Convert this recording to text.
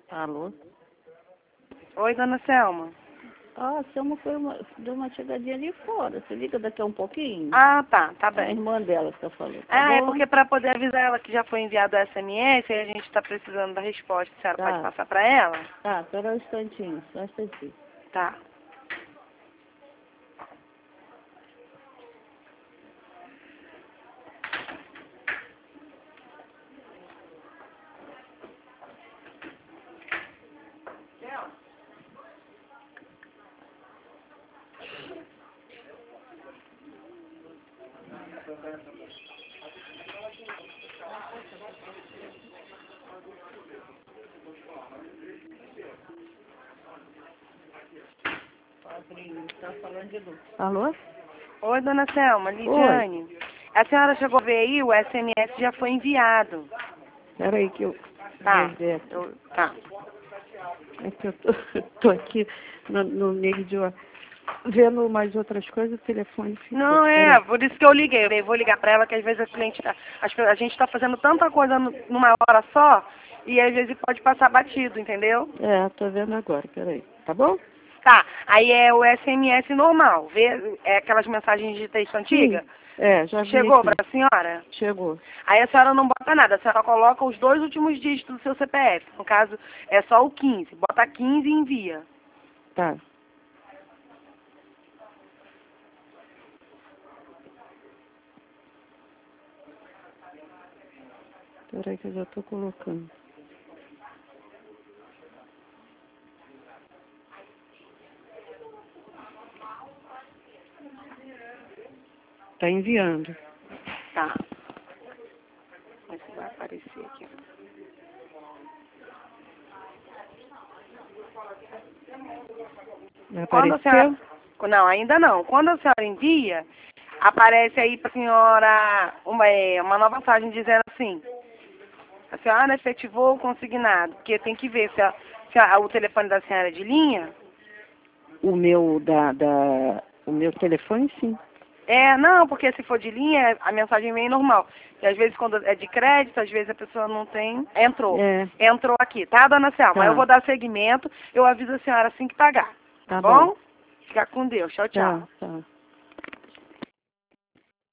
Alô? Oi, dona Selma. Ah, a Selma deu uma chegadinha ali fora. Você liga daqui a um pouquinho? Ah, tá É a bem. irmã dela que tá falando, tá É bom? porque para poder avisar ela que já foi enviado o SMS, e a gente está precisando da resposta. A senhora Tá. pode passar para ela? Tá, espera um instantinho, só um instantinho. Tá. Tá falando de novo. Alô? Oi, dona Selma, Lidiane. A senhora chegou a ver aí, o SMS já foi enviado. Espera aí que eu Tá. vou ver aqui. Tá. É que eu tô aqui no meio de vendo mais outras coisas, o telefone fica... Não, Peraí. por isso que eu liguei. Eu vou ligar para ela, que às vezes a gente está fazendo tanta coisa numa hora só, e às vezes pode passar batido, entendeu? É, tô vendo agora, peraí. Tá bom? Tá, aí é o SMS normal, é aquelas mensagens de texto antiga? É, já vi Chegou aqui. para a senhora? Chegou. Aí a senhora não bota nada, a senhora coloca os 2 últimos dígitos do seu CPF. No caso, é só o 15. Bota 15 e envia. Tá. Peraí que eu já tô colocando. Tá enviando. Tá. Mas se vai aparecer aqui. Já Quando a apareceu? senhora... Não, ainda não. Quando a senhora envia, aparece aí para a senhora uma nova mensagem dizendo assim: a senhora efetivou o consignado. Porque tem que ver se o telefone da senhora é de linha. O meu o meu telefone, sim. Não, porque se for de linha, a mensagem vem normal. E às vezes quando é de crédito, às vezes a pessoa não tem. Entrou. É. Entrou aqui, tá, dona Selma? Tá. Eu vou dar seguimento, eu aviso a senhora assim que pagar. Tá Bom? bom. Fica com Deus. Tchau, tchau. Tá, tá.